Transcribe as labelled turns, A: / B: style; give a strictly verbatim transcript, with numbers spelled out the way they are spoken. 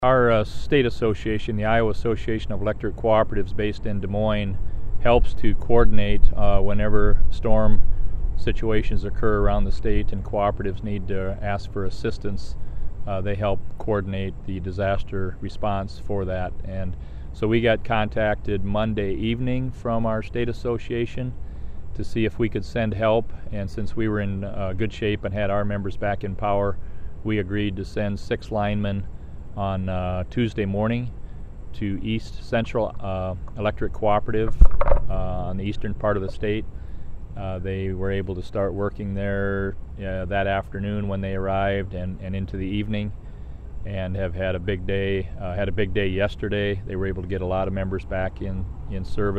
A: Our uh, state association, the Iowa Association of Electric Cooperatives based in Des Moines, helps to coordinate uh, whenever storm situations occur around the state and cooperatives need to ask for assistance. Uh, they help coordinate the disaster response for that. And so we got contacted Monday evening from our state association to see if we could send help, and since we were in uh, good shape and had our members back in power, we agreed to send six linemen on uh, Tuesday morning to East Central uh, Electric Cooperative uh, on the eastern part of the state. Uh, they were able to start working there uh, that afternoon when they arrived, and, and into the evening, and have had a big day. Uh, had a big day yesterday. They were able to get a lot of members back in, in service.